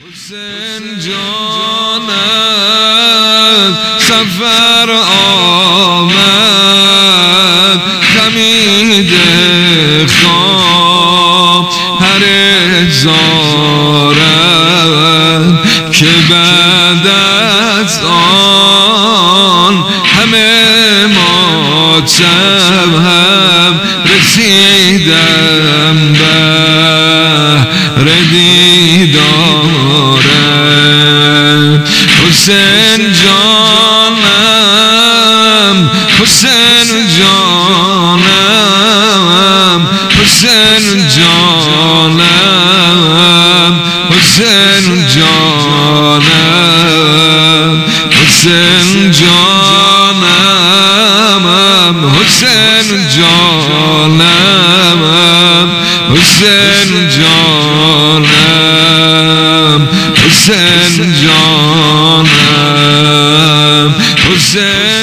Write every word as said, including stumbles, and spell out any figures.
حسین جانم سفر آمد خمید خواب هر زارم که بعد از آن همه ماتم هم رسیدم بهر دیدارم حسین جانم حسین جانم حسین جانم حسین جانم حسین جانم حسین جانم حسین جانم حسین جانم حسین